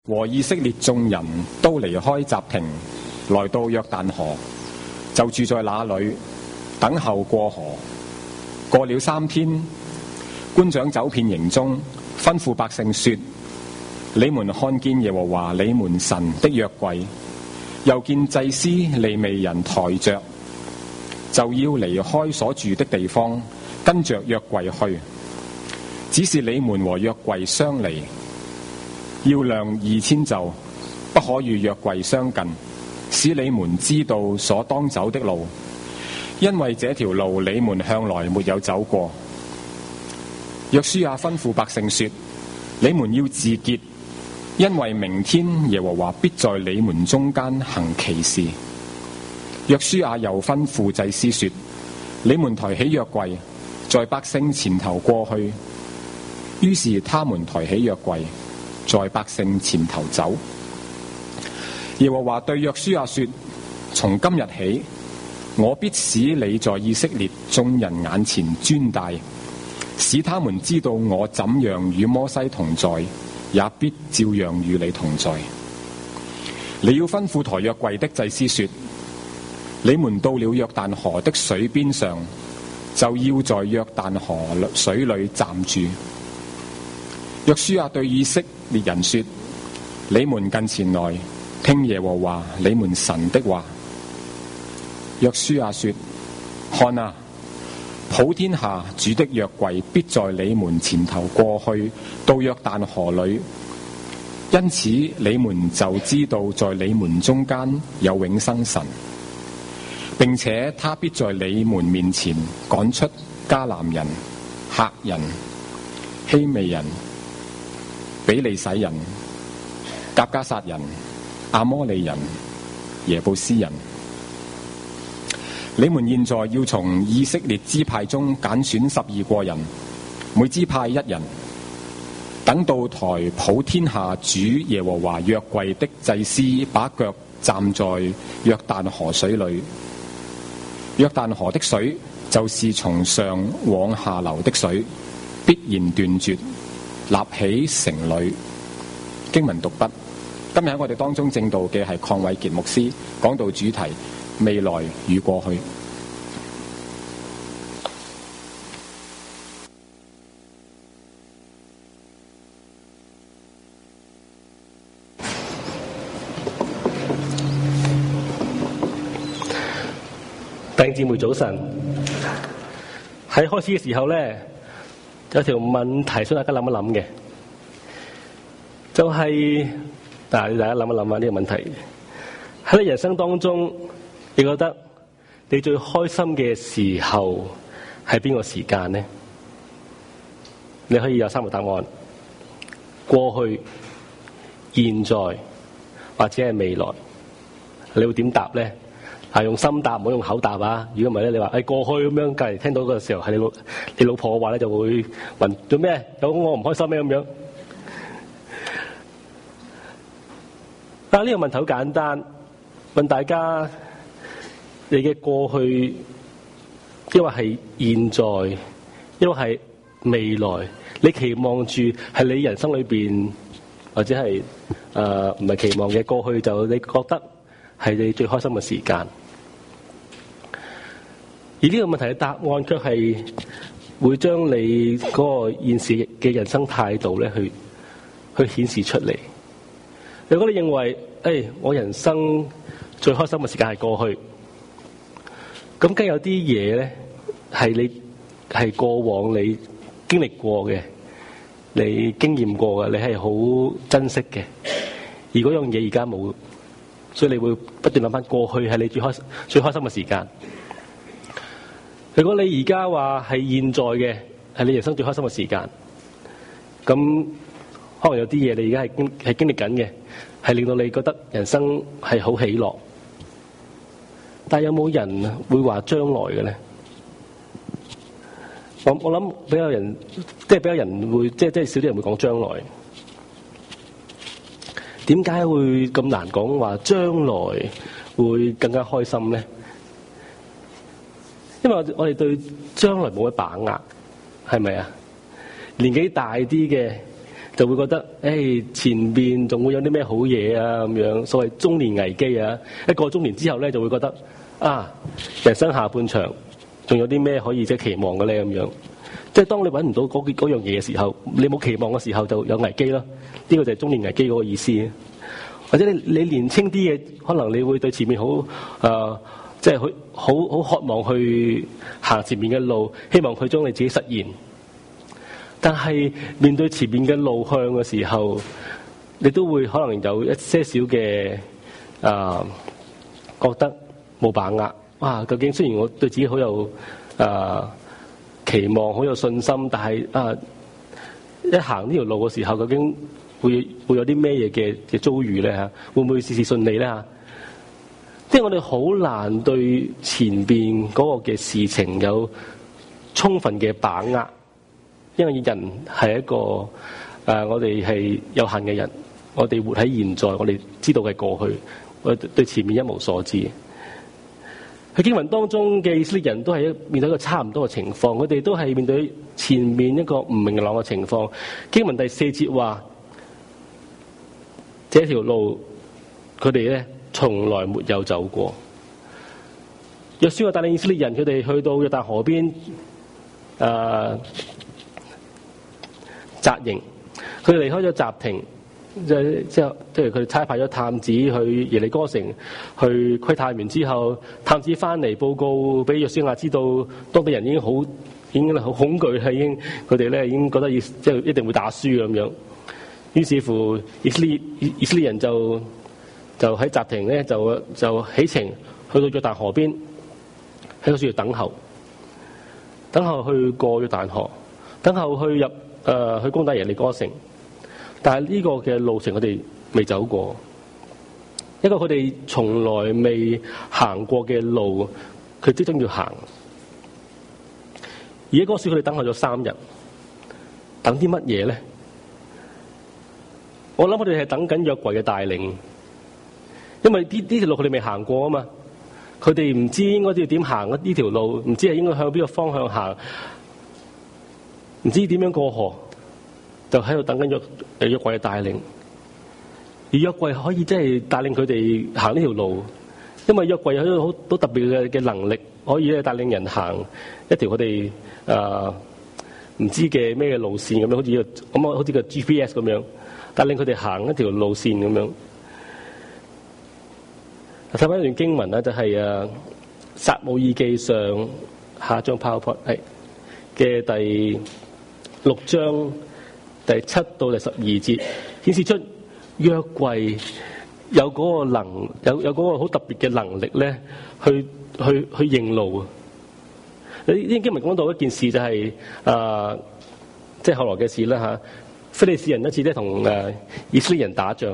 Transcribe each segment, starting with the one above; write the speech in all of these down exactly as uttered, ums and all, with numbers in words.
和以色列眾人都離開什亭，來到約旦河，就住在那裏，等候過河。過了三天，官長走遍營中，吩咐百姓說：你們看見耶和華你們神的約櫃，又見祭司利未人抬着，就要離開所住的地方，跟着約櫃去。只是你們和約櫃相離，要量二千肘，不可與約櫃相近，使你們知道所當走的路，因為這條路你們向來沒有走過。約書亞吩咐百姓說：你們要自潔，因為明天耶和華必在你們中間行奇事。約書亞又吩咐祭司說：你們抬起約櫃，在百姓前頭過去。於是他們抬起約櫃，在百姓前頭走。耶和華對約書亞說：從今日起，我必使你在以色列眾人眼前尊大，使他們知道我怎樣與摩西同在，也必照樣與你同在。你要吩咐抬約櫃的祭司說：你們到了約旦河的水邊上，就要在約旦河水裏站住。約書亞對以色列人說：你們近前來，聽耶和華你們神的話。約書亞說：看啊，普天下主的約櫃必在你們前頭過去，到約旦河裏，因此你們就知道在你們中間有永生神，並且他必在你們面前趕出迦南人、赫人、希未人、比利洗人、革迦撒人、亞摩利人、耶布斯人。你們現在要從以色列支派中揀選十二個人，每支派一人，等到抬普天下主耶和華約櫃的祭司把腳站在約旦河水裏。約旦河的水就是從上往下流的水，必然斷絕，立起城壘。經文讀畢。今日喺我哋當中證道嘅係鄺偉傑牧師，講道主題未來與過去。 弟兄姊妹早晨。喺開始嘅時候咧，有條問題想大家諗一諗嘅，就係、是、嗱，大家諗一諗下呢個問題。喺你人生當中，你覺得你最開心嘅時候係邊個時間呢？你可以有三個答案：過去、現在或者係未來。你會點答咧？係用心答，唔好用口答啊！如果唔係咧，你話誒過去咁樣，隔籬聽到嘅時候係你老你老婆嘅話咧，就會問做咩？有我唔開心咩咁樣？但係呢個問題好簡單，問大家你嘅過去，抑或係現在，抑或係未來，你期望住係你人生裏邊，或者係誒唔係期望嘅過去，就你覺得係你最開心嘅時間。而呢個問題嘅答案卻係會將你嗰個現時嘅人生態度咧，去去顯示出嚟。如果你認為，誒、哎，我人生最開心嘅時間係過去，咁梗有啲嘢咧係你係過往你經歷過嘅，你經驗過嘅，你係好珍惜嘅。而嗰樣嘢而家冇，所以你會不斷諗翻過去係你最開最開心嘅時間。如果你而家話係現在嘅，係你人生最開心嘅時間，咁可能有啲嘢你而家係經係經歷緊嘅，係令到你覺得人生係好喜樂。但係有冇人會話將來嘅咧？我我諗比較人，即係比較人會，即係即係少啲人會講將來。點解會咁難講話將來會更加開心咧？因為我哋對將來冇乜把握，係咪啊？年紀大啲嘅就會覺得誒、哎、前邊仲會有啲咩好嘢啊咁樣，所謂中年危機啊。一過中年之後咧，就會覺得啊，人生下半場仲有啲咩可以即係期望嘅咧咁樣。即係當你揾唔到嗰嗰樣嘢嘅時候，你冇期望嘅時候就有危機咯。呢個就係中年危機嗰個意思。或者你你年輕啲嘅，可能你會對前面好誒，即係好好好渴望去行前面嘅路，希望佢將你自己實現。但係面對前面嘅路向嘅時候，你都會可能有一些少嘅誒覺得冇把握。哇！究竟雖然我對自己好有誒、呃、期望，好有信心，但係啊，一行呢條路嘅時候，究竟會會有啲咩嘢嘅嘅遭遇咧嚇？會唔會事事順利咧嚇？即係我哋好難對前邊嗰個嘅事情有充分嘅把握，因為人係一個誒、呃，我哋係有限嘅人，我哋活喺現在，我哋知道嘅過去，我哋對前面一無所知。喺經文當中嘅以色列人都係面對一個差唔多嘅情況，佢哋都係面對前面一個唔明朗嘅情況。經文第四節話：這條路佢哋咧從來沒有走過。約書亞帶領以色列人，佢哋去到約旦河邊誒紮營，佢哋離開咗集亭。即係之後，即係佢差派咗探子去耶利哥城去窺探完之後，探子翻嚟報告俾約書亞知道，當地人已經好已經好恐懼啦，已經佢哋咧已經覺得要即係一定會打輸咁樣。於是乎，以色列以色列人就就喺集亭咧就就起程去到約旦河邊，喺嗰處等候，等候去過約旦河，等候去入誒、呃、去攻打耶利哥城。但係呢個嘅路程，佢哋未走過，一個佢哋從來未行過嘅路，佢即將要行。而家嗰時佢哋等候咗三日，等啲乜嘢咧？我諗佢哋係等緊約櫃嘅帶領，因為呢呢條路佢哋未行過啊嘛，佢哋唔知應該要點行呢條路，唔知係應該向邊個方向行，唔知點樣過河。就喺度等緊約誒約櫃嘅帶領，而約櫃可以即係帶領佢哋行呢條路，因為約櫃有好好特別嘅嘅能力，可以咧帶領人行一條佢哋誒唔知嘅咩嘅路線咁樣，好似咁啊，好似個 G P S 咁樣，帶領佢哋行一條路線咁樣。睇翻一段經文咧，就係誒撒母耳記上下一張 PowerPoint 係嘅第六章。第七到第十二節顯示出約櫃有嗰個能有有嗰個好特別嘅能力咧，去去去認路啊！呢呢經文講到一件事就係、是、啊、呃，即係後來嘅事啦嚇。非利士人一次咧同誒以色列人打仗，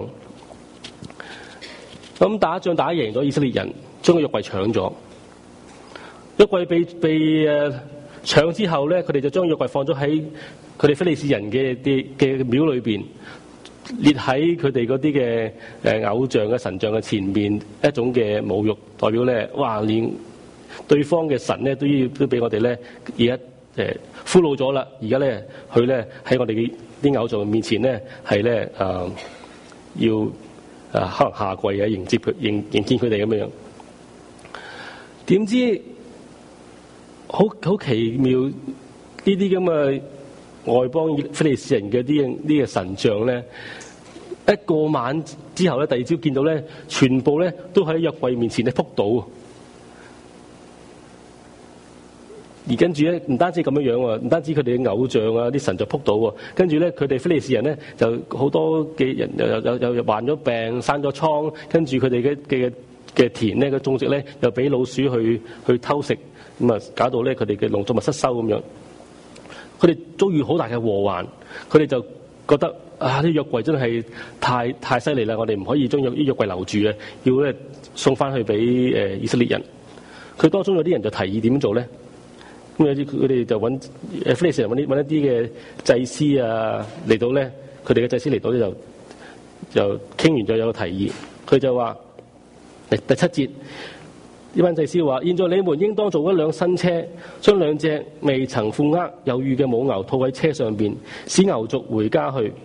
咁打仗打贏咗以色列人，將個約櫃搶咗。約櫃被被誒搶之後咧，佢哋就將約櫃放咗喺佢哋非利士人嘅啲嘅廟裏邊，列喺佢哋嗰啲嘅誒偶像嘅神像嘅前面，一種嘅侮辱，代表咧，哇！連對方嘅神咧都要都俾我哋咧而家誒俘虜咗啦，而家咧佢咧喺我哋嘅啲偶像面前咧係咧誒要誒、呃、可能下跪啊，迎接佢迎迎見佢哋咁樣。點知好好奇妙呢啲咁嘅外邦非利士人嘅啲呢個神像咧，一過晚之後咧，第二朝見到咧，全部咧都喺約櫃面前咧撲倒，而跟住咧唔單止咁樣樣喎，唔單止佢哋嘅偶像啊啲神就撲倒喎，跟住咧佢哋非利士人咧就好多嘅人又又又又患咗病生咗瘡，跟住佢哋嘅嘅嘅田咧嘅種植咧又俾老鼠去去偷食，咁啊搞到咧佢哋嘅農作物失收咁樣。佢哋遭遇好大嘅禍患，佢哋就覺得啊，啲約櫃真係太太犀利啦！我哋唔可以將約啲約櫃留住嘅，要咧送翻去俾誒以色列人。佢當中有啲人就提議點做咧？咁有啲佢哋就揾誒非利士人揾啲揾一啲嘅祭司啊嚟到咧，佢哋嘅祭司嚟到咧就就傾完就有個提議，佢就話第第七節。呢班祭司話：現在你們應當做一輛新車，將兩隻未曾負軛有乳嘅母牛套喺車上邊，使牛族回家去。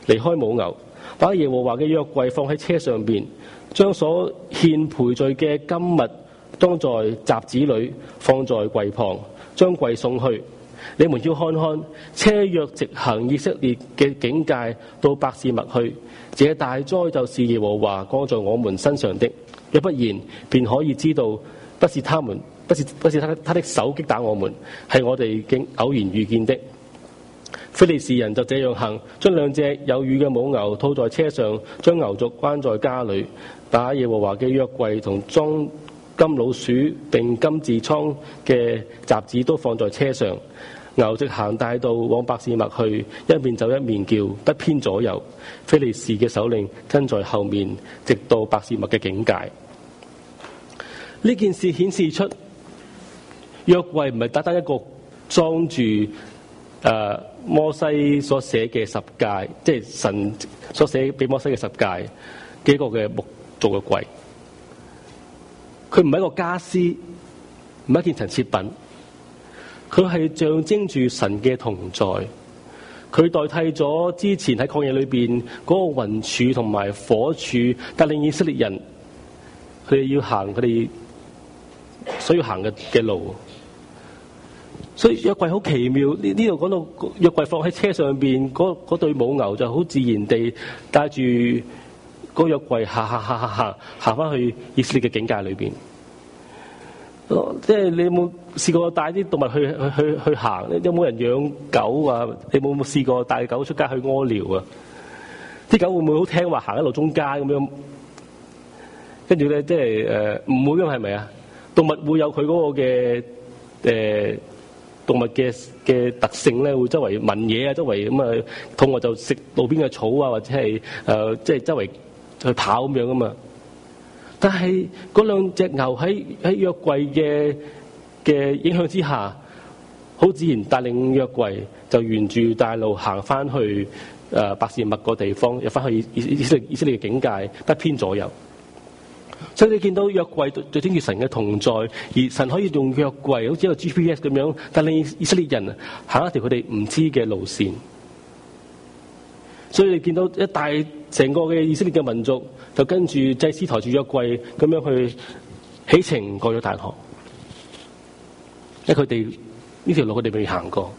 離開母牛，把耶和華嘅約櫃放喺車上邊，將所獻賠罪嘅金物裝在匣子裏，放在櫃旁，將櫃送去。你們要看看，車若直行以色列嘅境界到伯示麥去，這大災就是耶和華降在我們身上的。若不然，便可以知道不是他們，不是不是他他的手擊打我們，係我哋竟偶然遇見的。非利士人就這樣行，將兩隻有乳嘅母牛套在車上，將牛犢關在家裏，把耶和華嘅約櫃同裝金老鼠並金痔瘡嘅匣子都放在車上。牛直行大道往伯示麥去，一面走一面叫，不偏左右。非利士嘅首領跟在後面，直到伯示麥嘅境界。呢件事顯示出約櫃唔係單單一個裝住誒、呃、摩西所寫嘅十誡，即係神所寫俾摩西嘅十誡嘅一個嘅木做嘅櫃。佢唔係一個家私，唔係一件陳設品。佢係象徵住神嘅同在，佢代替咗之前喺曠野裏邊嗰個雲柱同埋火柱，帶領以色列人佢哋要行佢哋所要行嘅嘅路。所以約櫃好奇妙，呢呢度講到約櫃放喺車上邊，嗰嗰對母牛就好自然地帶住嗰約櫃行行行行行行翻去以色列嘅境界裏邊。即係你有冇試過帶啲動物去去去去行？有冇人養狗啊？你有冇試過帶狗出街去屙尿啊？啲狗會唔會好聽話行喺路中間咁樣？跟住咧，即係誒唔會㗎，係咪啊？動物會有佢嗰個嘅誒、呃、動物嘅嘅特性咧，會周圍聞嘢啊，周圍咁啊，肚餓就食路邊嘅草啊，或者係誒、呃、即係周圍去跑咁樣㗎嘛。但係嗰兩隻牛喺喺約櫃嘅嘅影響之下，好自然帶領約櫃就沿住大路行翻去誒伯示麥個地方，入翻去以以色列以色列嘅境界，不偏左右。所以你見到約櫃最緊要神嘅同在，而神可以用約櫃好似一個 G P S 咁樣帶領以色列人行一條佢哋唔知嘅路線。所以你見到一大成個嘅以色列嘅民族就跟住祭司抬住約櫃咁樣去起程過咗大河，因為佢哋呢條路佢哋未行過。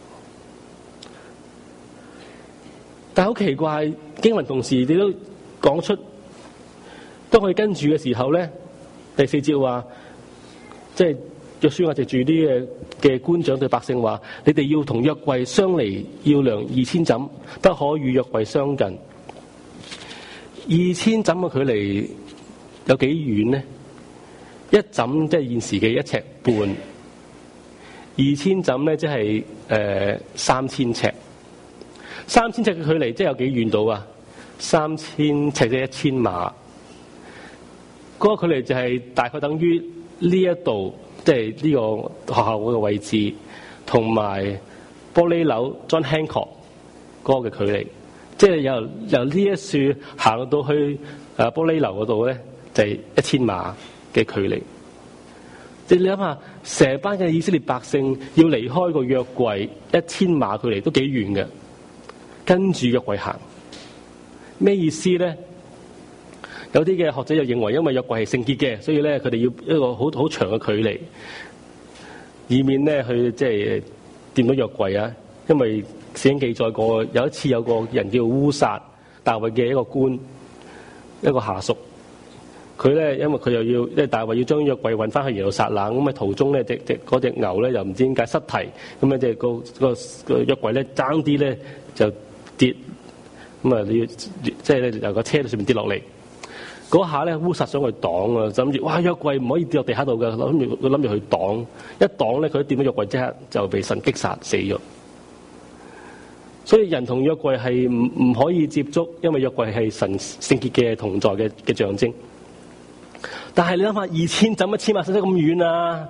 但係好奇怪，經文同時你都講出，當佢跟住嘅時候咧，第四節話，即係約書亞藉住啲嘅嘅官長對百姓話：你哋要同約櫃相離，要量二千枕，不可與約櫃相近。二千枕嘅距離有幾遠呢？一枕即係現時嘅一尺半，二千枕咧即係誒三千尺。三千尺嘅距離即係有幾遠到啊？三千尺即係一千碼。嗰個距離就係大概等於呢一度，即係呢個學校嗰個位置，同埋玻璃樓 John Hancock 嗰個嘅距離。即係由由呢一處行到去誒玻璃樓嗰度咧，就係一千碼嘅距離。即係你諗下，成班嘅以色列百姓要離開個約櫃一千碼距離都幾遠嘅，跟住約櫃行，咩意思咧？有啲嘅學者就認為，因為約櫃係聖潔嘅，所以咧佢哋要一個好好長嘅距離，以免咧去即係掂到約櫃啊，因為聖經記載過，有一次有個人叫烏撒，大衛嘅一個官，一個下屬。佢咧因為佢又要，因為大衛要將約櫃運翻去耶路撒冷，咁啊途中咧隻隻嗰隻牛咧又唔知點解失蹄，咁啊即係個個個約櫃咧爭啲咧就跌，咁啊你要即係咧由個車上面跌落嚟。嗰下咧烏撒想去擋啊，就諗住哇約櫃唔可以跌落地下度嘅，諗住佢諗住去擋，一擋咧佢一掂到約櫃即刻就被神擊殺死咗。所以人同約櫃係唔唔可以接觸，因為約櫃係神聖潔嘅同在嘅嘅象徵。但係你諗下，二千枕一千碼使得咁遠啊？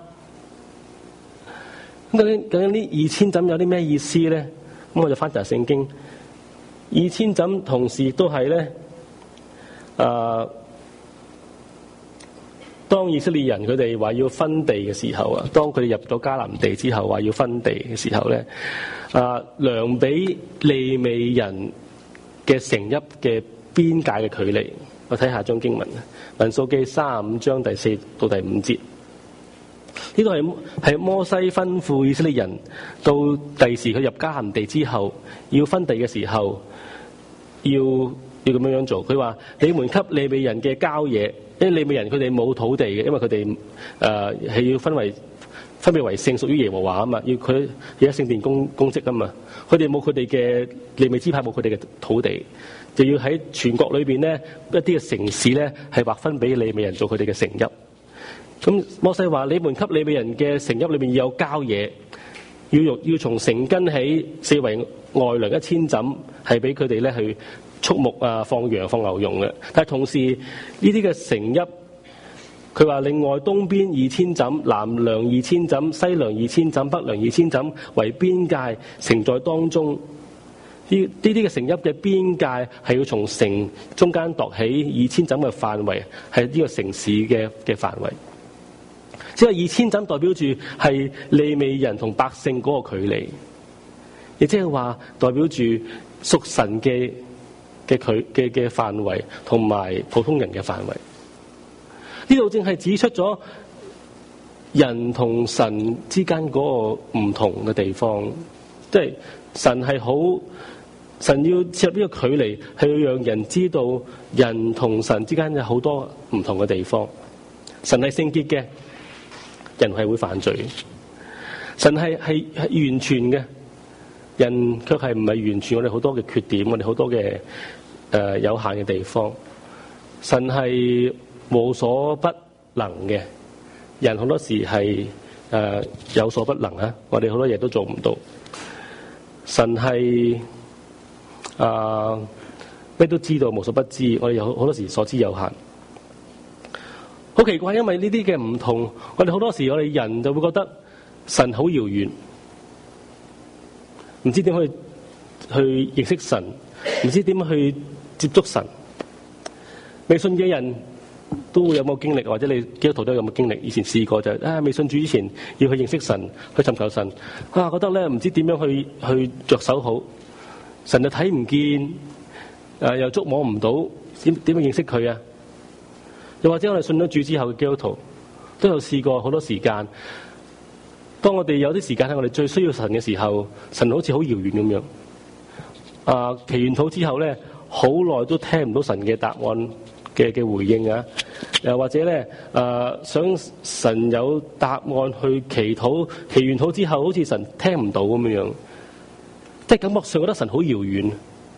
咁究竟究竟呢二千枕有啲咩意思咧？咁我就翻查聖經，二千枕同時都係咧，誒、呃，當以色列人佢哋話要分地嘅時候啊，當佢哋入咗迦南地之後話要分地嘅時候咧。啊，量俾利未人嘅城邑嘅邊界嘅距離。我睇下張經文，民數記三十五章第四到第五節。呢個係係摩西吩咐以色列人到第時佢入迦南地之後，要分地嘅時候，要要咁樣樣做。佢話：你們給利未人嘅郊野，因為利未人佢哋冇土地嘅，因為佢哋誒係要分為分別為聖，屬於耶和華啊嘛，要佢而家聖殿公公職啊嘛，佢哋冇佢哋嘅利未支派冇佢哋嘅土地，就要喺全國裏邊咧一啲嘅城市咧係劃分俾利未人做佢哋嘅城邑。咁摩西話：你們給利未人嘅城邑裏面要有郊野，要用要從城根起，四圍外梁一千枕，係俾佢哋咧去畜牧啊、放羊、放牛用嘅。但係同時呢啲嘅城邑，佢話另外東邊二千枕，南梁二千枕，西梁二千枕，北梁二千枕，為邊界，城在當中。呢呢啲嘅城邑嘅邊界係要從城中間度起二千枕嘅範圍，係呢個城市嘅嘅範圍。即係二千枕代表住係利未人同百姓嗰個距離，亦即係話代表住屬神嘅嘅距嘅嘅範圍同埋普通人嘅範圍。呢度正係指出咗人同神之間嗰個唔同嘅地方，即係神係好，神要設立呢個距離，係要讓人知道人同神之間有好多唔同嘅地方。神係聖潔嘅。人係會犯罪，神係係係完全嘅，人卻係唔係完全。我哋好多嘅缺點，我哋好多嘅誒、呃、有限嘅地方。神係無所不能嘅，人好多時係誒、呃、有所不能啊！我哋好多嘢都做唔到。神係啊咩都知道，無所不知。我哋有好多時所知有限。好奇怪，因為呢啲嘅唔同，我哋好多時我哋人就會覺得神好遙遠，唔知點去去認識神，唔知點去接觸神。未信嘅人都會有冇經歷，或者你基督徒都有冇經歷？以前試過就係、啊，未信主之前要去認識神，去尋求神，啊覺得咧唔知點樣去去着手好，神就睇唔見，誒又觸摸唔到，點點樣認識佢啊？又或者我哋信咗主之後嘅基督徒，都有試過好多時間。當我哋有啲時間喺我哋最需要神嘅時候，神好似好遙遠咁樣。啊，祈完禱之後咧，好耐都聽唔到神嘅答案嘅嘅回應啊。又或者咧，啊想神有答案去祈禱，祈完禱之後好似神聽唔到咁樣樣，即係感覺上覺得神好遙遠。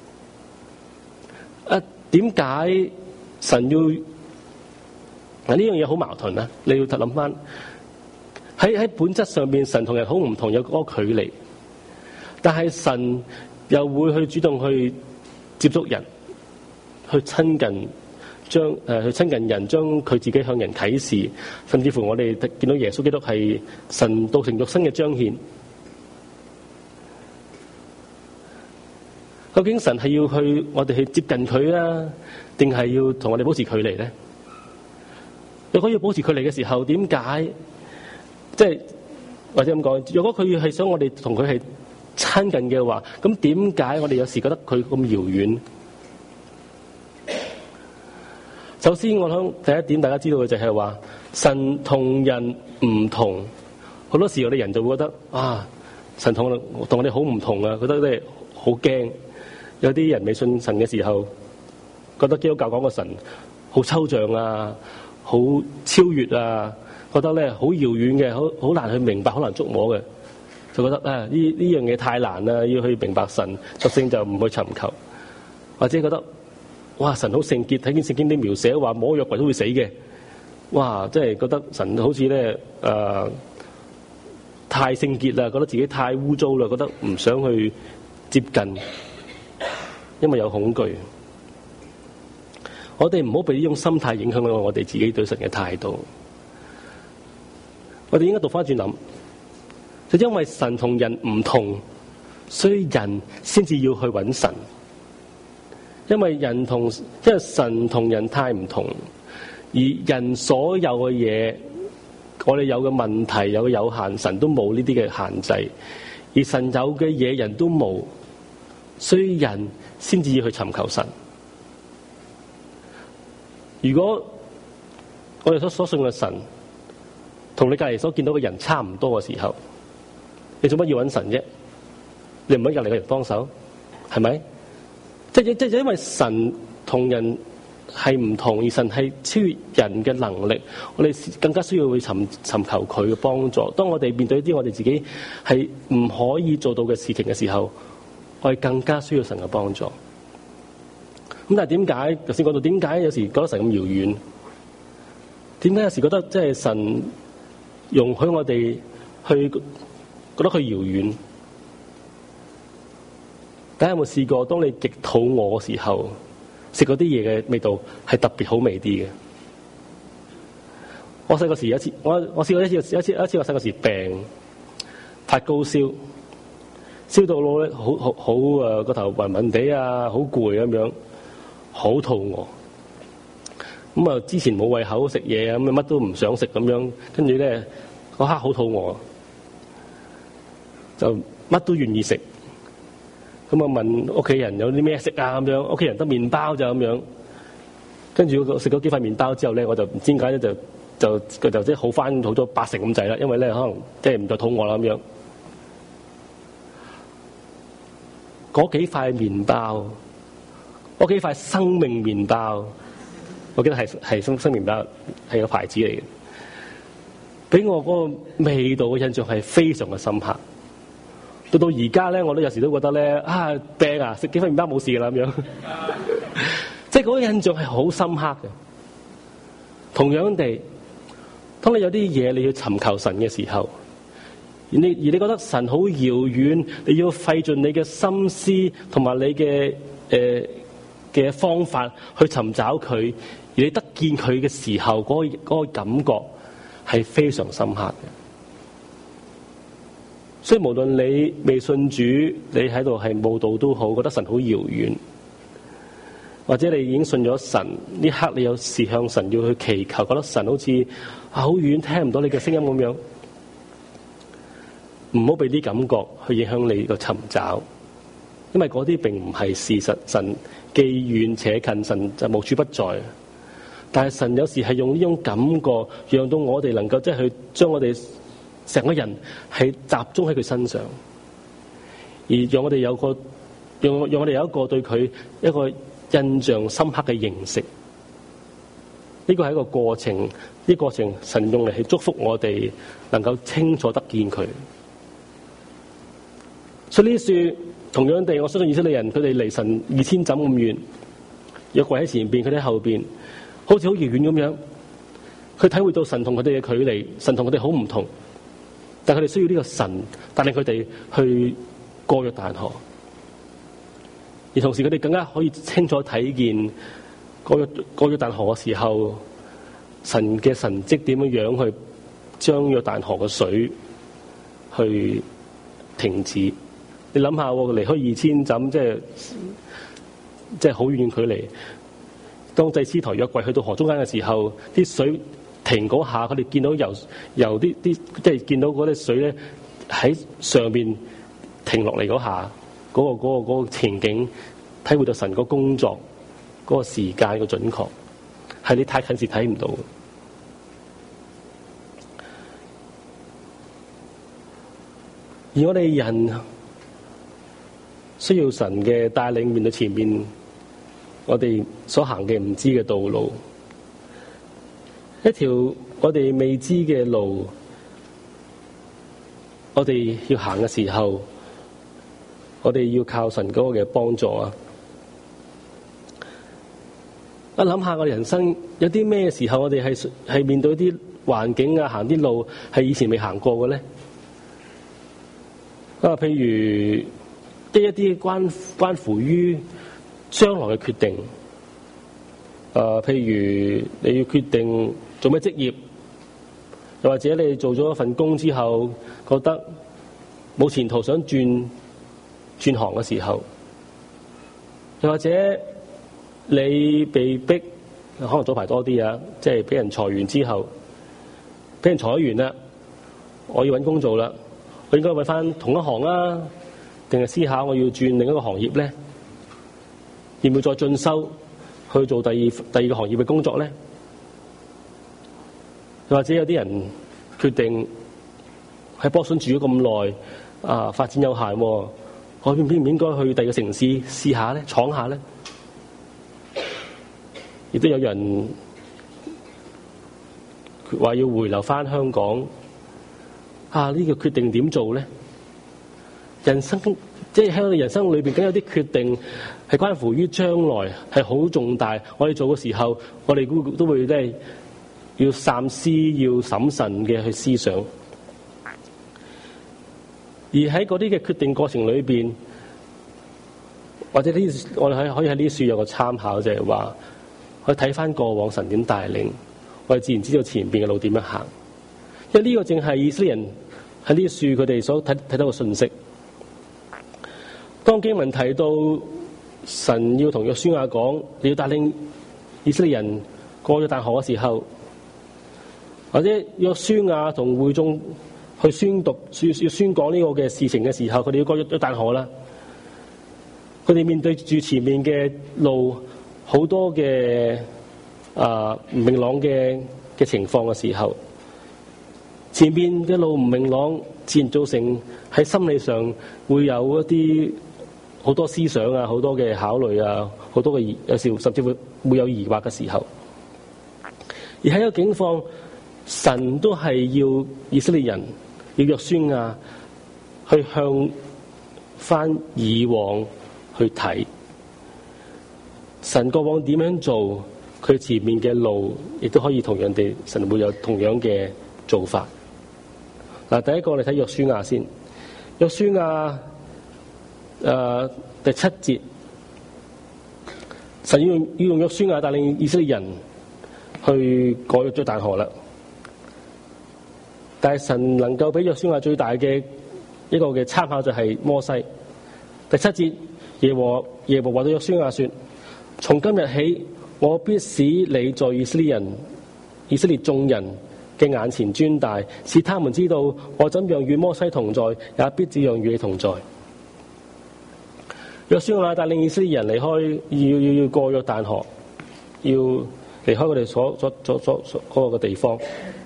啊，點解神要？嗱，呢樣嘢好矛盾啊！你要諗翻喺喺本質上邊，神同人好唔同，有嗰個距離。但係神又會去主動去接觸人，去親近，將誒、呃、去親近人，將佢自己向人啟示，甚至乎我哋見到耶穌基督係神道成肉身嘅彰顯。究竟神係要去我哋去接近佢啊，定係要同我哋保持距離咧？如果要保持距離嘅時候，點解？即係或者咁講，如果佢係想我哋同佢係親近嘅話，咁點解我哋有時覺得佢咁遙遠？首先，我想第一點大家知道嘅就係話，神同人唔同。好多時我哋人就會覺得啊，神同我同我哋好唔同啊，覺得咧好驚。有啲人未信神嘅時候，覺得基督教講個神好抽象啊，好超越啊，覺得咧好遙遠嘅，好好難去明白，好難捉摸嘅，就覺得啊呢呢樣嘢太難啦，要去明白神，索性就唔去尋求，或者覺得哇神好聖潔，睇見聖經啲描寫話摸約櫃都會死嘅，哇即係覺得神好似咧誒太聖潔啦，覺得自己太污糟啦，覺得唔想去接近，因為有恐懼。我哋唔好被呢種心態影響到我哋自己對神嘅態度。我哋應該倒翻轉諗，就因為神同人唔同，所以人先至要去揾神。因為人同，因為神同人太唔同，而人所有嘅嘢，我哋有嘅問題有嘅有限，神都冇呢啲嘅限制。而神有嘅嘢，人都冇， 所以人先至要去尋求神。如果我哋所所信嘅神同你隔籬所見到嘅人差唔多嘅時候，你做乜要揾神啫？你唔揾隔籬嘅人幫手，係咪？即係即係因為神同人係唔同，而神係超越人嘅能力，我哋更加需要去尋尋求佢嘅幫助。當我哋面對一啲我哋自己係唔可以做到嘅事情嘅時候，我哋更加需要神嘅幫助。咁但係點解頭先講到點解有時覺得神咁遙遠？點解有時覺得即係神容許我哋去覺得佢遙遠？大家有冇試過，當你極肚餓嘅時候，食嗰啲嘢嘅味道係特別好味啲嘅？我細個時有一次，我我試過一次，有一次，有一次我細個時病，發高燒，燒到腦咧，好好好誒個頭暈暈地啊，好攰咁樣，好肚餓。咁啊，之前冇胃口食嘢，咁乜都唔想食咁樣，跟住咧嗰刻好肚餓，就乜都願意食。咁啊問屋企人有啲咩食啊咁樣，屋企人得麵包就咁樣。跟住食咗幾塊麵包之後咧，我就唔知點解咧就就佢就即係好翻好咗八成咁滯啦，因為咧可能即係唔再肚餓啦咁樣。嗰幾塊麵包，嗰幾塊生命麵包，我記得係係生生麵包係個牌子嚟嘅，俾我嗰個味道嘅印象係非常嘅深刻。到到而家咧，我都有時都覺得咧啊病啊，食幾塊麵包冇事啦咁樣，即係嗰個印象係好深刻嘅。同樣地，當你有啲嘢你要尋求神嘅時候，而你而你覺得神好遙遠，你要費盡你嘅心思同埋你嘅誒嘅方法去尋找佢，而你得見佢嘅時候，嗰個嗰個感覺係非常深刻嘅。所以無論你未信主，你喺度係慕道都好，覺得神好遙遠，或者你已經信咗神，呢刻你有時向神要去祈求，覺得神好似好遠，聽唔到你嘅聲音咁樣，唔好俾啲感覺去影響你個尋找，因為嗰啲並唔係事實。神既遠且近，神就無處不在。但係神有時係用呢種感覺，讓到我哋能夠即係去將我哋成個人係集中喺佢身上，而讓我哋有個讓讓我哋有一個對佢一個印象深刻嘅認識。呢個係一個過程，呢個過程神用嚟去祝福我哋能夠清楚得見佢。所以呢書同樣地，我相信以色列人佢哋離神二千枕咁遠，約櫃喺前邊，佢哋喺後邊，好似好遙遠咁樣。佢體會到神同佢哋嘅距離，神同佢哋好唔同。但佢哋需要呢個神帶領佢哋去過約旦河，而同時佢哋更加可以清楚睇見過約過約旦河嘅時候，神嘅神蹟點樣樣去將約旦河嘅水去停止。你諗下，離開二千枕，即係即係好遠距離。當祭司抬約櫃去到河中間嘅時候，啲水停嗰下，佢哋見到由由啲啲即係見到嗰啲水咧喺上邊停落嚟嗰下，嗰個嗰個嗰個情景，體會到神個工作嗰個時間個準確，係你太近時睇唔到。而我哋人需要神嘅帶領，面對前面我哋所行嘅唔知嘅道路。一條我哋未知嘅路，我哋要行嘅時候，我哋要靠神嗰個嘅幫助啊！一諗下我哋人生有啲咩時候，我哋係係面對啲環境啊，行啲路係以前未行過嘅咧？啊，譬如即係一啲關關乎於將來嘅決定。誒，譬如你要決定做咩職業，又或者你做咗一份工之後覺得冇前途，想轉轉行嘅時候，又或者你被逼，可能早排多啲啊，即係俾人裁員之後，俾人裁完啦，我要搵工做啦，我應該搵翻同一行啊， 定係思考我要轉另一個行業咧？要唔要再進修去做第二第二個行業嘅工作咧？又或者有啲人決定喺波士頓住咗咁耐，啊發展有限喎，我應唔應該去第二個城市試下咧，闖下咧？亦都有人話要回流翻香港，啊呢個決定點做咧？人生即係喺我哋人生裏邊，梗有啲決定係關乎於將來，係好重大。我哋做嘅時候，我哋都都會咧要三思，要審慎嘅去思想。而喺嗰啲嘅決定過程裏邊，或者呢，我哋可以可以喺呢處有個參考，就係話可以睇翻過往神點帶領，我哋自然知道前邊嘅路點樣行。因為呢個正係以色列人喺呢處佢哋所睇睇到嘅信息。當經文提到神要同約書亞講，你要帶領以色列人過咗大河嘅時候，或者約書亞同會眾去宣讀、要宣講呢個嘅事情嘅時候，佢哋要過咗大河啦。佢哋面對住前面嘅路好多嘅啊唔明朗嘅嘅情況嘅時候，前面嘅路唔明朗，自然造成喺心理上會有一啲好多思想啊，好多嘅考慮啊，好多嘅疑，有時甚至會會有疑惑嘅時候。而喺一個境況，神都係要以色列人，要約書亞去向翻以往去睇，神過往點樣做，佢前面嘅路亦都可以同樣地，神會有同樣嘅做法。嗱，第一個我哋睇約書亞先，約書亞。誒、呃、第七節，神要用要用約書亞帶領以色列人去過咗大河啦。但係神能夠俾約書亞最大嘅一個嘅參考就係摩西。第七節，耶和耶和華對約書亞說：從今日起，我必使你在以色列人、以色列眾人嘅眼前尊大，使他們知道我怎樣與摩西同在，也必這樣與你同在。約書亞帶領以色列人離開，要要要過約旦河，要離開佢哋所所所所所嗰個嘅地方。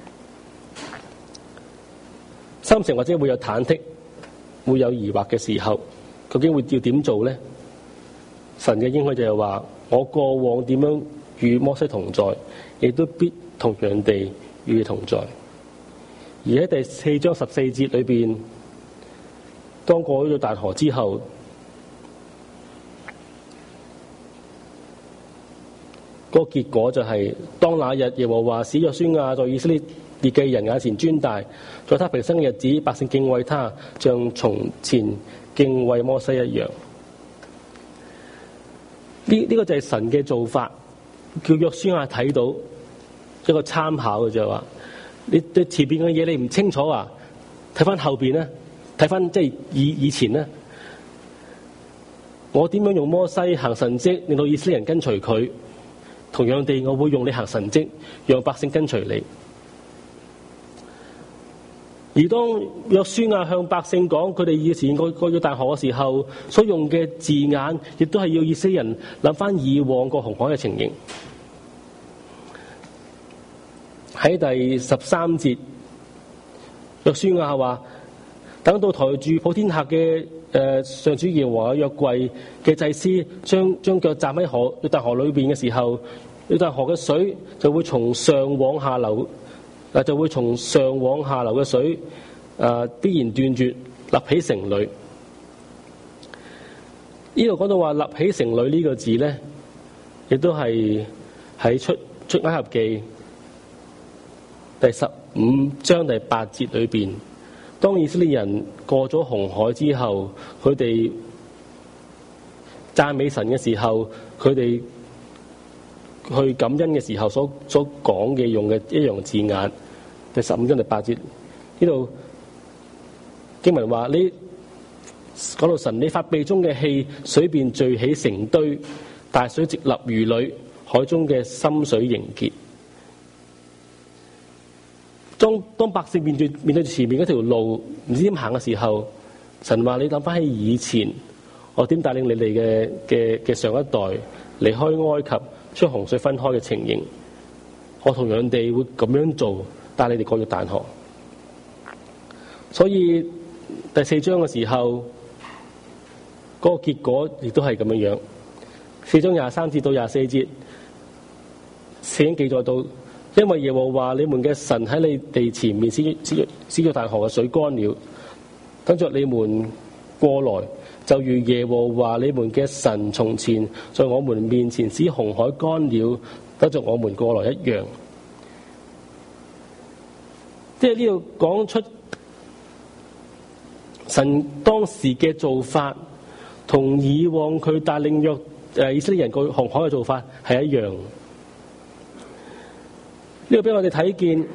心情或者會有忐忑，會有疑惑嘅時候，究竟會要點做咧？神嘅應許就係話：我過往點樣與摩西同在，亦都必同樣地與你同在。而喺第四章十四節裏邊，當過咗約旦河之後，嗰個結果就係、是、當那日耶和華使約書亞在以色列列嘅人眼前尊大，在他平生嘅日子，百姓敬畏他，像從前敬畏摩西一樣。呢呢、這個就係神嘅做法，叫約書亞睇到一個參考嘅就係話，你對前邊嘅嘢你唔清楚啊，睇翻後邊咧，睇翻即係以以前咧，我點樣用摩西行神蹟，令到以色列人跟隨佢。同樣地，我會用你行神蹟，讓百姓跟隨你。而當約書亞向百姓講佢哋以前過過咗大河嘅時候，所用嘅字眼，亦都係要以色列人諗翻以往個紅海嘅情形。喺第十三節，約書亞話：等到抬住普天下嘅誒上主耶和華約櫃嘅祭司，將將腳站喺河約旦河裏邊嘅時候，約旦河嘅水就會從上往下流，嗱就會從上往下流嘅水，誒必然斷絕，立起成壘。呢度講到話立起成壘呢個字咧，亦都係喺出出埃及記第十五章第八節裏邊。當以色列人過咗紅海之後，佢哋讚美神嘅時候，佢哋去感恩嘅時候所所講嘅用嘅一樣字眼，第十五章第八節呢度經文話：你講到神，你發鼻中嘅氣，水便聚起成堆，大水直立如壘，海中嘅深水凝結。當當百姓面對面對前面嗰條路唔知點行嘅時候， 神話你諗翻起以前，我點帶領你哋嘅嘅嘅上一代離開埃及，將洪水分開嘅情形，我同樣地會咁樣做，帶你哋過約旦河。所以第四章嘅時候，嗰、那個結果亦都係咁樣樣。四章廿三節到廿四節，聖經記載到，因為耶和華你們嘅神喺你哋前面使使使約旦河嘅水乾了，等着你們過來，就如耶和華你們嘅神從前在我們面前使紅海乾了，等着我們過來一樣。即係呢度講出神當時嘅做法，同以往佢帶領約誒以色列人過紅海嘅做法係一樣。呢個俾我哋睇見，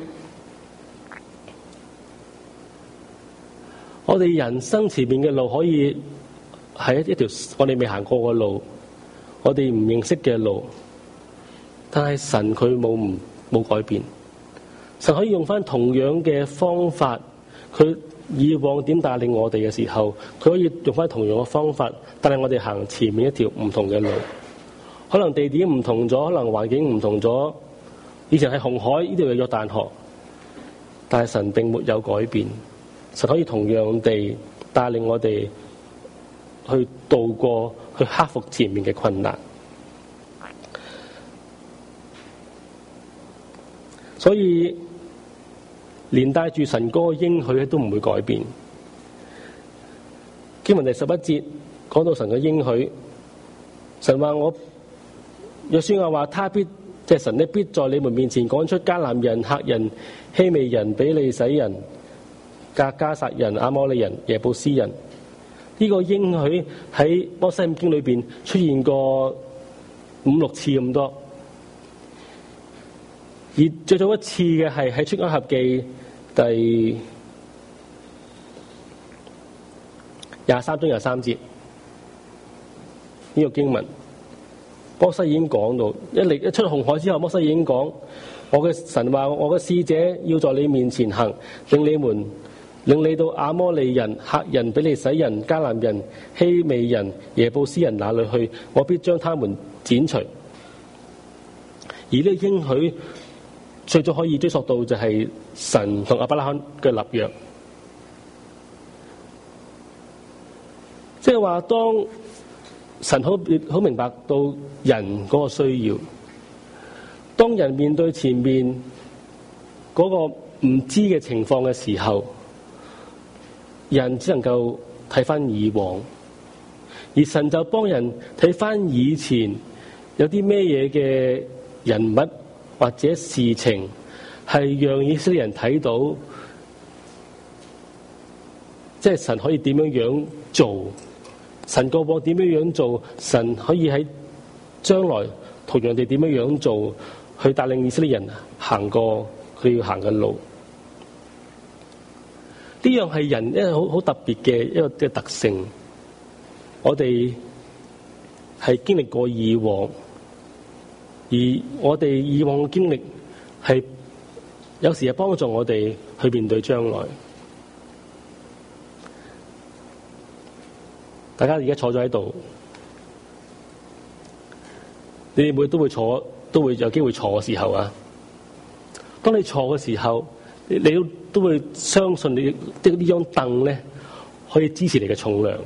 我哋人生前面嘅路可以係一條我哋未行過嘅路，我哋唔認識嘅路，但係神佢冇唔冇改變，神可以用翻同樣嘅方法，佢以往點帶領我哋嘅時候，佢可以用翻同樣嘅方法帶領我哋行前面一條唔同嘅路，可能地點唔同咗，可能環境唔同咗。以前係紅海，呢度係約旦河，但係神並沒有改變，神可以同樣地帶領我哋去渡過，去克服前面嘅困難。所以連帶住神嗰個應許都唔會改變。經文第十一節講到神嘅應許，神話我約書亞話他必。即係神咧，必在你們面前趕出迦南人、赫人、希未人、比利洗人、革迦撒人、亞摩利人、耶布斯人。呢、這個應許喺摩西五經裏邊出現過五六次咁多，而最早一次嘅係喺出埃及記第廿三章廿三節呢、這個經文。摩西已經講到，一嚟一出紅海之後，摩西已經講：我嘅神話，我嘅使者要在你面前行，令你們令你到亞摩利人、赫人、比利洗人、迦南人、希未人、耶布斯人那裏去，我必將他們剪除。而呢個應許最早可以追溯到就係神同亞伯拉罕嘅立約，即係話當。神好好明白到人嗰個需要，當人面對前面嗰個唔知嘅情況嘅時候，人只能夠睇翻以往，而神就幫人睇翻以前有啲咩嘢嘅人物或者事情，係讓以色列人睇到，即係神可以點樣樣做。神過往點樣樣做，神可以喺將來同樣地點樣樣做，去帶領以色列人行過佢要行嘅路。呢樣係人一個好好特別嘅一個嘅特性。我哋係經歷過以往，而我哋以往嘅經歷係有時係幫助我哋去面對將來。大家而家坐咗喺度，你哋每日都會坐，都會有機會坐嘅時候啊。當你坐嘅時候，你都都會相信你即係呢張凳咧，可以支持你嘅重量，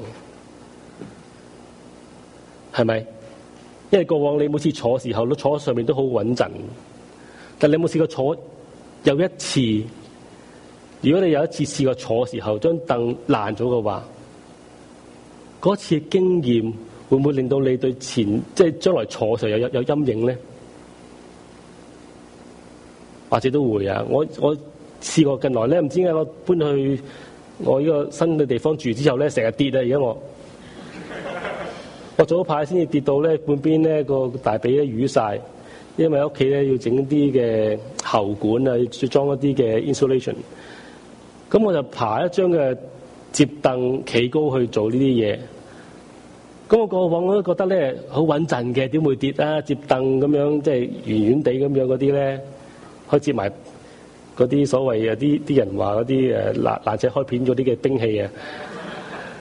係咪？因為過往你每次坐嘅時候都坐喺上面都好穩陣，但你有冇試過坐有一次？如果你有一次試過坐嘅時候，張凳爛咗嘅話，嗰次嘅經驗會唔會令到你對前即係將來坐嘅時候有有有陰影咧？或者都會啊！我我試過近來咧，唔知點解我搬去我呢個新嘅地方住之後咧，成日跌啊！而家我我早排先至跌到咧半邊咧個大髀咧瘀晒，因為喺屋企咧要整啲嘅喉管啊，要裝一啲嘅 insulation。咁我就爬一張嘅摺凳企高去做呢啲嘢。咁我過往我都覺得咧好穩陣嘅，點會跌啊？摺凳咁樣即係圓圓地咁樣嗰啲咧，可以摺埋嗰啲所謂啊啲啲人話嗰啲誒爛爛仔開片咗啲嘅兵器啊。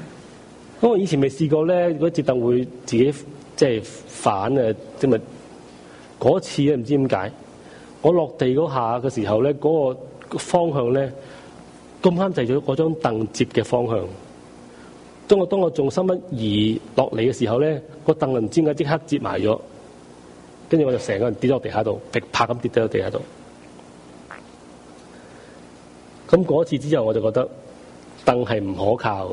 咁我以前未試過咧，嗰折凳會自己即係反啊，即係嗰次咧唔知點解，我落地嗰下嘅時候咧，嗰個方向咧咁啱就係咗嗰張凳折嘅方向。當我當我重心一移落嚟嘅時候咧，個凳唔知點解即刻折埋咗，跟住我就成個人跌咗落地下度，劈啪咁跌咗落地下度。咁嗰次之後我就覺得凳係唔可靠嘅。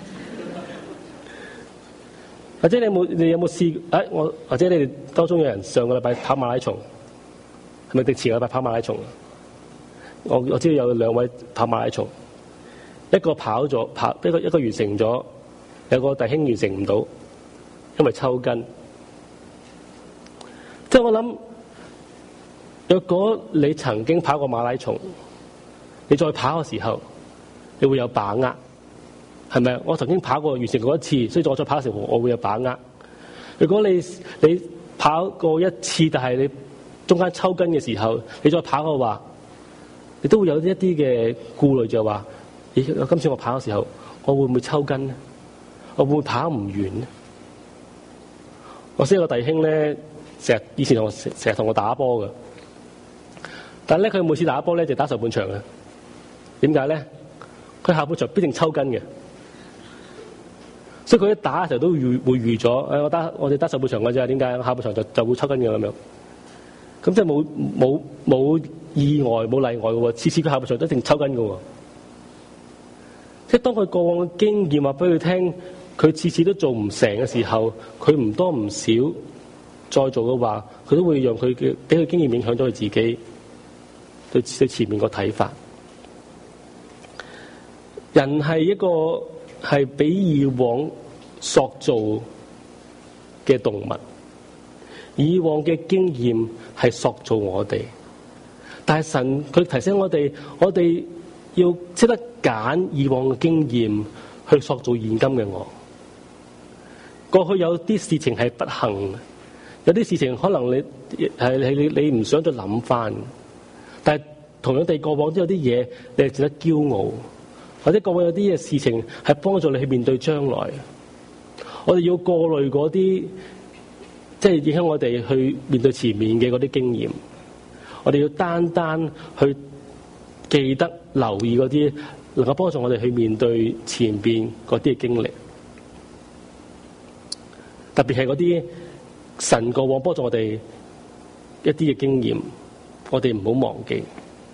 或者你有冇你有冇試？誒、哎、我或者你哋當中有人上個禮拜跑馬拉松，係咪定前個禮拜跑馬拉松？我我知道有兩位跑馬拉松，一個跑咗跑，一個一個完成咗，有個弟兄完成唔到，因為抽筋。即係我諗，若果你曾經跑過馬拉松，你再跑嘅時候，你會有把握。係咪？我曾經跑過完成過一次，所以我再跑嘅時候我會有把握。如果你你跑過一次，但係你中間抽筋嘅時候，你再跑嘅話，你都會有一啲嘅顧慮，就係話：咦，今次我跑嘅時候，我會唔會抽筋呢？我會唔會跑唔完呢？我識一個弟兄咧，成日以前同成日同我打波嘅，但係咧佢每次打波咧就打上半場嘅。點解咧？佢下半場必定抽筋嘅。所以佢一打嘅時候都預會預咗，誒我打我哋打上半場嘅啫，點解下半場就就會抽筋嘅咁樣？咁即係冇冇冇意外冇例外嘅喎，次次佢下半場都一定抽筋嘅喎。即係當佢過往嘅經驗話俾佢聽，佢次次都做唔成嘅時候，佢唔多唔少再做嘅話，佢都會讓佢嘅俾佢經驗影響咗佢自己對對前面個睇法。人係一個係比以往塑造嘅動物，以往嘅經驗係塑造我哋，但係神佢提醒我哋，我哋要識得揀以往嘅經驗去塑造現今嘅我。過去有啲事情係不幸，有啲事情可能你係你你你唔想再諗翻，但係同樣地過往都有啲嘢你係值得驕傲。或者過往有啲嘅事情係幫助你去面對將來，我哋要過濾嗰啲，即係影響我哋去面對前面嘅嗰啲經驗。我哋要單單去記得留意嗰啲能夠幫助我哋去面對前邊嗰啲嘅經歷，特別係嗰啲神過往幫助我哋一啲嘅經驗，我哋唔好忘記。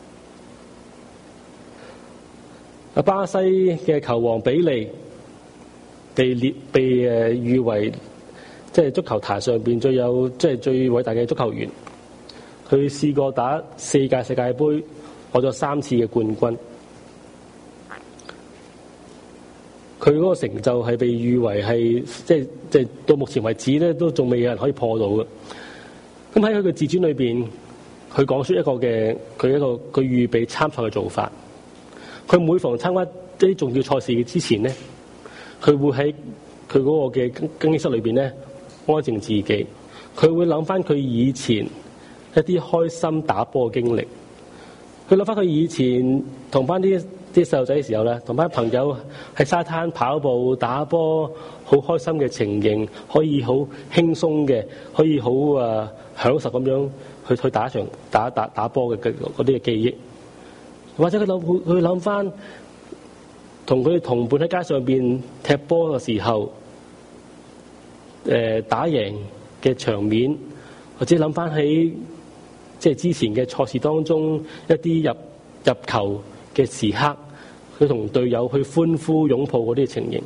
巴西嘅球王比利被列被誒譽為即係足球壇上邊最有即係最偉大嘅足球員。佢試過打四屆世界盃，攞咗三次嘅冠軍。佢嗰個成就係被譽為係即係即係到目前為止咧，都仲未有人可以破到嘅。咁喺佢嘅自傳裏邊，佢講出一個嘅佢一個佢預備參賽嘅做法。佢每逢參加啲重要賽事之前咧，佢會喺佢嗰個嘅更衣室裏邊咧安靜自己。佢會諗翻佢以前一啲開心打波嘅經歷。佢諗翻佢以前同翻啲啲細路仔嘅時候咧，同班朋友喺沙灘跑步打波，好開心嘅情形，可以好輕鬆嘅，可以好啊享受咁樣去去打場打打打波嘅嗰啲嘅記憶。或者佢諗佢諗翻同佢同伴喺街上邊踢波嘅時候，誒、呃、打贏嘅場面，或者諗翻起即係之前嘅賽事當中一啲入入球嘅時刻，佢同隊友去歡呼擁抱嗰啲情形。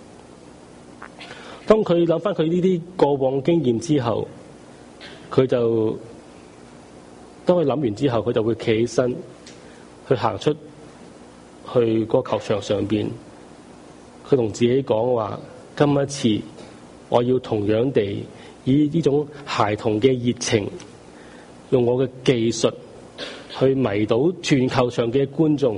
當佢諗翻佢呢啲過往經驗之後，佢就當佢諗完之後，佢就會企起身。去行出去個球場上邊，佢同自己講話：今一次我要同樣地以呢種孩童嘅熱情，用我嘅技術去迷倒全球場嘅觀眾。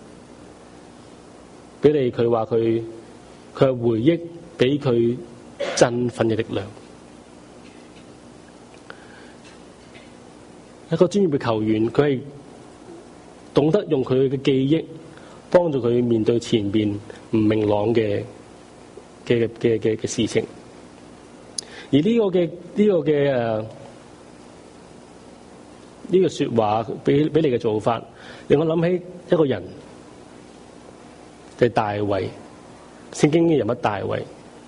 俾你佢話佢佢係回憶俾佢振奮嘅力量。一個專業嘅球員，佢係懂得用佢嘅記憶幫助佢面對前邊唔明朗嘅嘅嘅嘅嘅事情。而呢個嘅呢個嘅誒呢個説話俾俾你嘅做法，令我諗起一個人，就係大衛，聖經嘅人物大衛。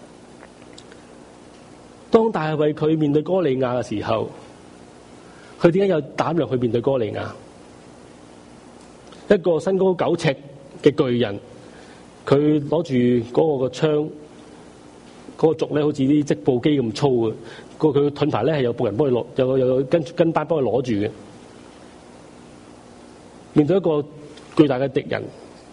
當大衛佢面對哥利亞嘅時候，佢點解有膽量去面對哥利亞？一個身高九尺嘅巨人，佢攞住嗰個個槍，嗰、嗰個軸咧好似啲織布機咁粗嘅，個佢盾牌咧係有僕人幫佢攞，有有有跟跟班幫佢攞住嘅。面對一個巨大嘅敵人，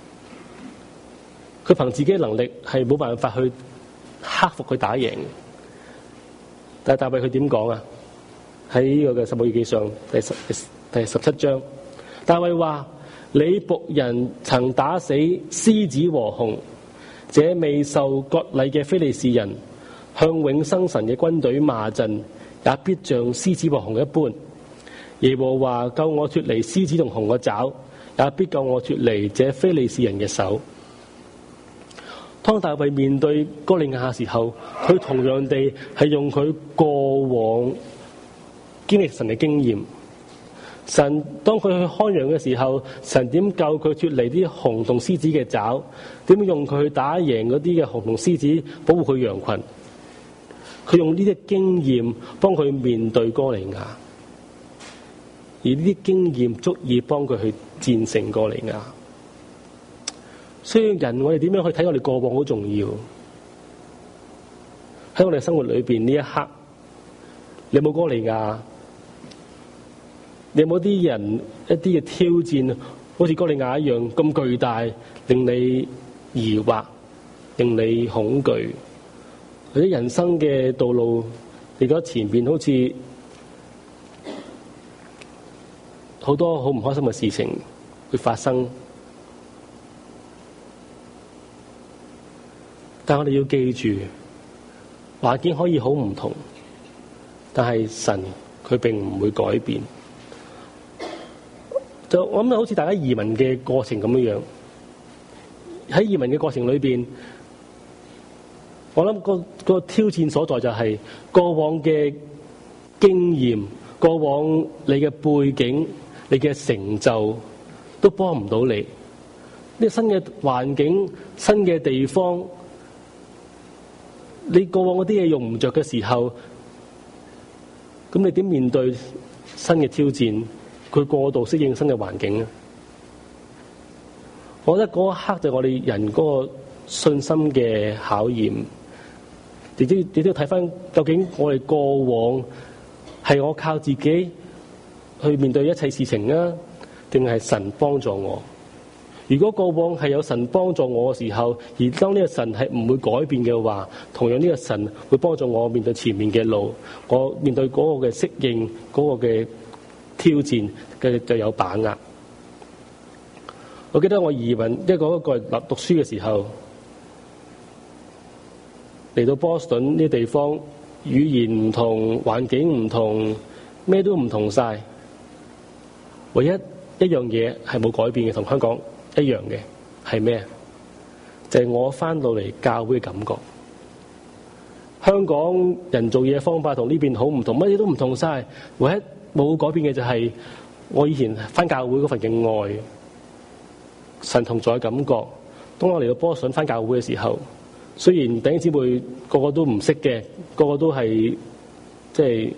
佢憑自己嘅能力係冇辦法去克服佢打贏嘅。但係大衛佢點講啊？喺呢個嘅撒母耳記上第十第十七章，大衛話：你僕人曾打死獅子和熊，這未受割禮嘅非利士人，向永生神嘅軍隊罵陣，也必像獅子和熊一般。耶和華救我脫離獅子同熊嘅爪，也必救我脫離這非利士人嘅手。當大衛面對哥利亞嘅時候，佢同樣地係用佢過往經歷神嘅經驗。神當佢去看羊嘅時候，神點救佢脫離啲熊同獅子嘅爪？點用佢去打贏嗰啲嘅熊同獅子，保護佢羊群？佢用呢啲經驗幫佢面對哥利亞，而呢啲經驗足以幫佢去戰勝哥利亞。所以人，我哋點樣去睇我哋過往好重要。喺我哋生活裏邊呢一刻，你有冇哥利亞？你有冇啲人一啲嘅挑戰，好似哥利亞一樣咁巨大，令你疑惑，令你恐懼？或者人生嘅道路，你覺得前邊好似好多好唔開心嘅事情會發生？但我哋要記住，環境可以好唔同，但係神佢並唔會改變。就我諗好似大家移民嘅過程咁樣樣，喺移民嘅過程裏邊，我諗個個挑戰所在就係過往嘅經驗、過往你嘅背景、你嘅成就都幫唔到你。呢個新嘅環境、新嘅地方，你過往嗰啲嘢用唔着嘅時候，咁你點面對新嘅挑戰？佢過度適應新嘅環境咧？我覺得嗰一刻就係我哋人嗰個信心嘅考驗。亦都亦都要睇翻，究竟我哋過往係我靠自己去面對一切事情啊，定係神幫助我？如果過往係有神幫助我嘅時候，而當呢個神係唔會改變嘅話，同樣呢個神會幫助我面對前面嘅路，我面對嗰個嘅適應、嗰個嘅挑戰嘅就有把握。我記得我移民一個一個嚟讀書嘅時候，嚟到波士頓呢啲地方，語言唔同，環境唔同，咩都唔同晒。唯一一樣嘢係冇改變嘅，同香港一樣嘅係咩？就係、是、我翻到嚟教會嘅感覺。香港人做嘢方法同呢邊好唔同，乜嘢都唔同晒。唯一冇改變嘅就係我以前翻教會嗰份嘅愛，神同在嘅感覺。當我嚟到波士頓翻教會嘅時候，雖然弟兄姊妹個個都唔識嘅，個個都係即係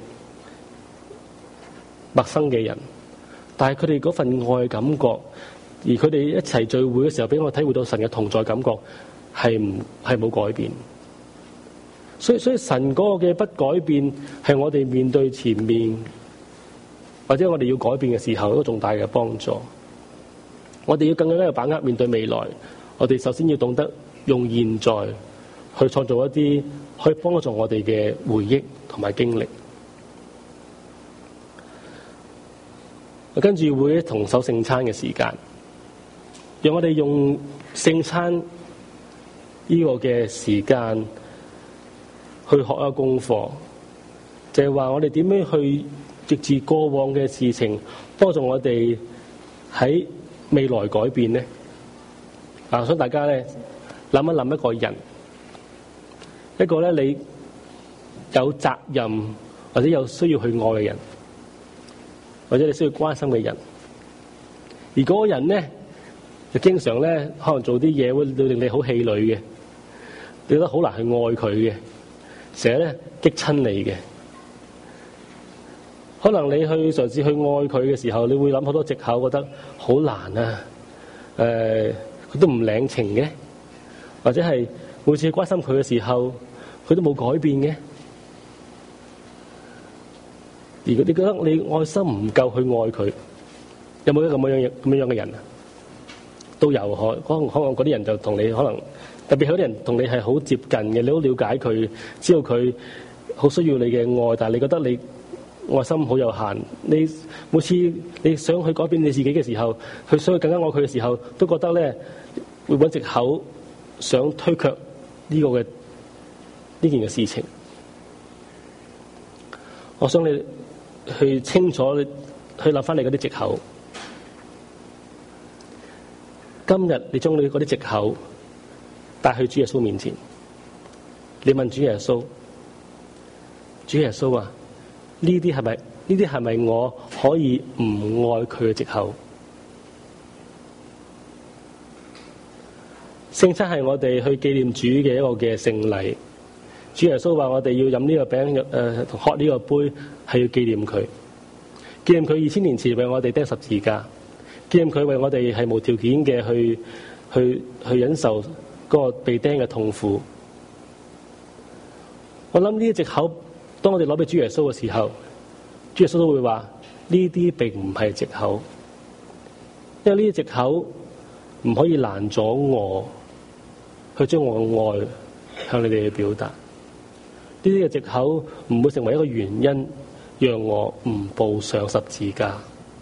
陌生嘅人，但係佢哋嗰份愛嘅感覺，而佢哋一齊聚會嘅時候，俾我體會到神嘅同在感覺係唔係冇改變。所以所以神嗰個嘅不改變，係我哋面對前面或者我哋要改變嘅時候一個重大嘅幫助。我哋要更加有把握面對未來。我哋首先要懂得用現在去創造一啲可以幫助我哋嘅回憶同埋經歷。跟住會同守聖餐嘅時間，讓我哋用聖餐呢個嘅時間去學一個功課，就係話我哋點樣去藉住過往嘅事情幫助我哋喺未來改變呢？啊，想大家咧諗一諗一個人， 一個咧你有責任或者有需要去愛嘅人，或者你需要關心嘅人，而嗰個人咧就經常咧可能做啲嘢會令你好氣餒嘅，你覺得好難去愛佢嘅，成日咧激親你嘅。可能你去嘗試去愛佢嘅時候，你會諗好多藉口，覺得好難啊！誒、呃，佢都唔領情嘅，或者係每次關心佢嘅時候，佢都冇改變嘅。而你覺得你愛心唔夠去愛佢，有冇一個咁樣咁樣嘅人啊？都有可可能可能嗰啲人就同你可能特別有啲人同你係好接近嘅，你好了解佢，知道佢好需要你嘅愛，但係你覺得你愛心好有限，你每次你想去改變你自己嘅時候，佢想去更加愛佢嘅時候，都覺得咧會揾藉口想推卻呢個嘅呢件嘅事情。我想你去清楚你去諗翻你嗰啲藉口。今日你將你嗰啲藉口帶去主耶穌面前，你問主耶穌：主耶穌啊，呢啲係咪呢啲係咪我可以唔愛佢嘅藉口？聖餐係我哋去紀念主嘅一個嘅聖禮。主耶穌話我哋要飲呢個餅，誒、呃，喝呢個杯，係要紀念佢，紀念佢二千年前為我哋釘十字架，紀念佢為我哋係無條件嘅去去去忍受嗰個被釘嘅痛苦。我諗呢啲藉口，當我哋攞俾主耶穌嘅時候，主耶穌都會話呢啲並唔係藉口，因為呢啲藉口唔可以攔阻我去將我嘅愛向你哋去表達。呢啲嘅藉口唔會成為一個原因，讓我唔步上十字架。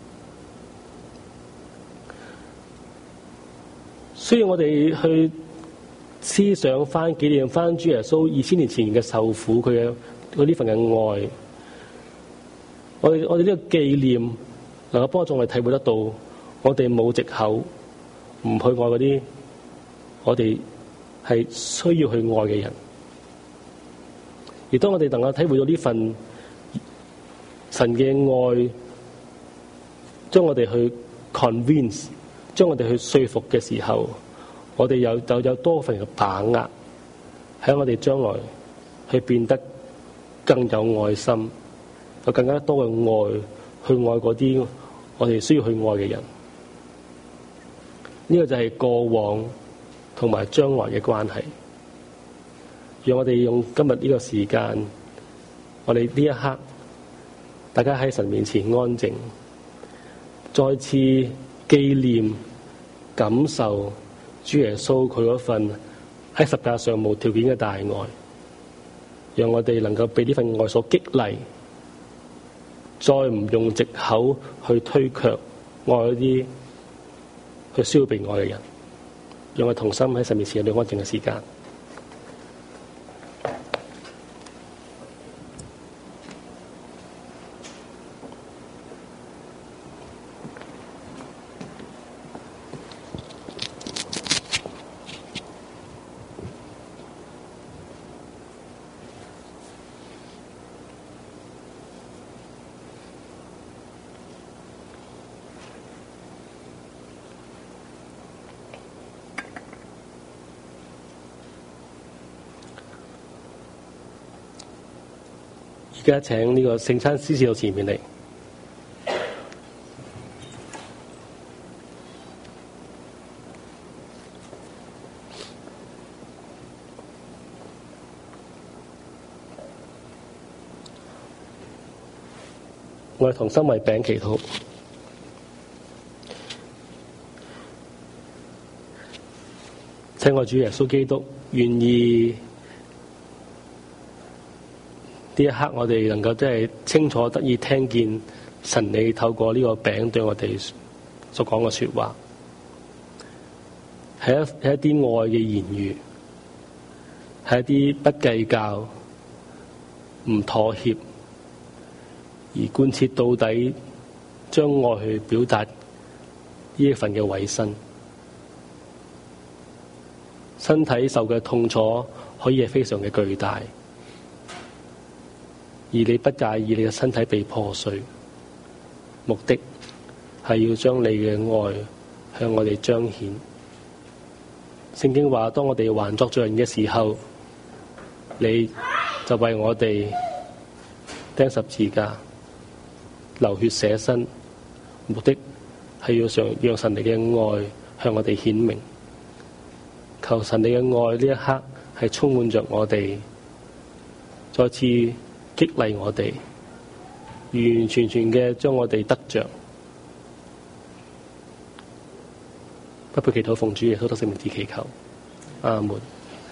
需要我哋去思想翻、紀念翻主耶穌二千年前嘅受苦，佢嘅佢呢份嘅愛。我哋我哋呢個紀念能夠幫助我哋體會得到，我哋冇藉口唔去愛嗰啲我哋係需要去愛嘅人。而當我哋能夠體會到呢份神嘅愛，將我哋去 convince， 將我哋去說服嘅時候，我哋有就有多份嘅把握，喺我哋將來去變得更有愛心，有更加多嘅愛去愛嗰啲我哋需要去愛嘅人。呢個就係過往同埋將來嘅關係。讓我哋用今日呢個時間，我哋呢一刻，大家喺神面前安靜，再次紀念、感受主耶穌佢嗰份喺十架上無條件嘅大愛，讓我哋能夠被呢份愛所激勵，再唔用藉口去推卻愛一啲佢需要被愛嘅人。讓我同心喺神面前有啲安靜嘅時間。而家請呢個聖餐司事到前面嚟。我哋同心為餅祈禱。親愛主耶穌基督，願意呢一刻我哋能夠真係清楚得以聽見神你透過呢個餅對我哋所講嘅說話，係一係一啲愛嘅言語，係一啲不計較、唔妥協，而貫徹到底，將愛去表達呢一份嘅委身。身體受嘅痛楚， 可以係非常嘅巨大，而你不介意你嘅身體被破碎，目的係要將你嘅愛向我哋彰顯。聖經話，當我哋還作罪人嘅時候，你就為我哋釘十字架，流血捨身，目的係要讓讓神你嘅愛向我哋顯明。求神你嘅愛呢一刻係充滿着我哋，再次激勵我哋，完完全全嘅將我哋得着。不配祈禱奉主耶穌得聖名之祈求，阿門。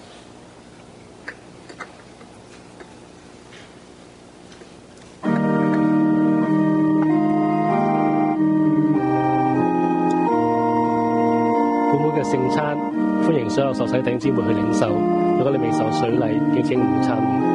本會嘅聖餐，歡迎所有受洗弟兄姊妹去領受。如果你未受水禮，敬請唔好參與。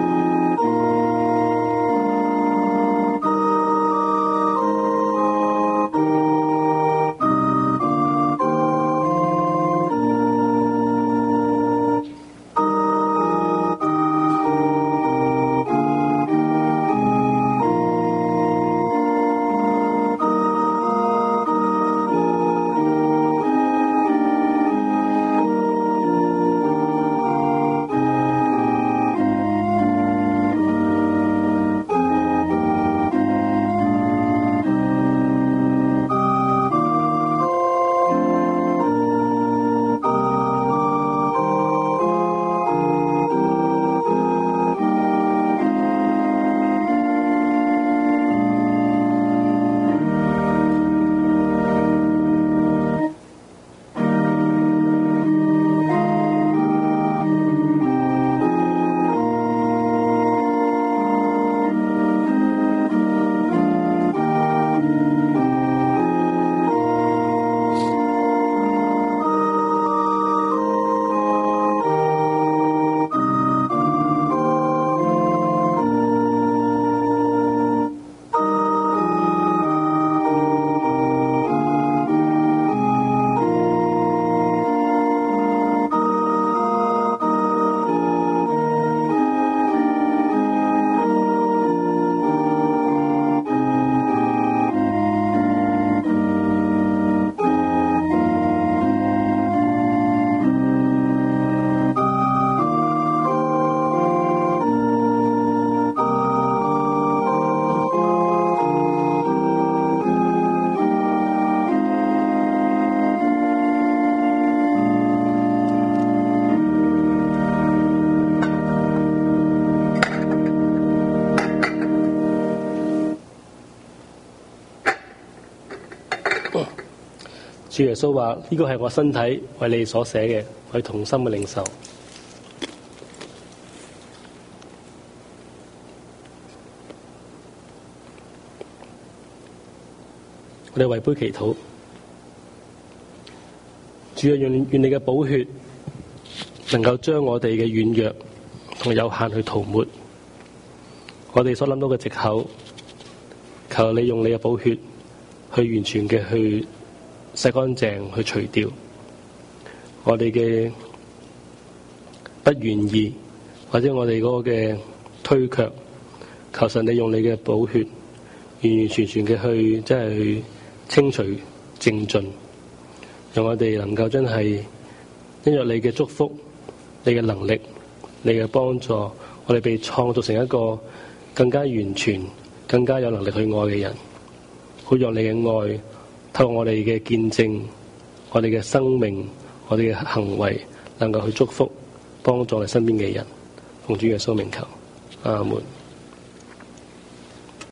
主耶穌話：呢個係我身體為你所寫嘅，我哋同心嘅領受。我哋為杯祈禱，主啊，願願你嘅寶血能夠將我哋嘅軟弱同有限去塗抹，我哋所諗到嘅藉口，求你用你嘅寶血去完全嘅去洗乾淨，去除掉我哋嘅不願意，或者我哋嗰個嘅推卻。求神你用你嘅寶血完完全全嘅去即係去清除淨盡，讓我哋能夠真係因着你嘅祝福、你嘅能力、你嘅幫助，我哋被創造成一個更加完全、更加有能力去愛嘅人，好讓你嘅愛透過我哋嘅見證、我哋嘅生命、我哋嘅行為，能夠去祝福、幫助你身邊嘅人。奉主耶穌名求，阿門。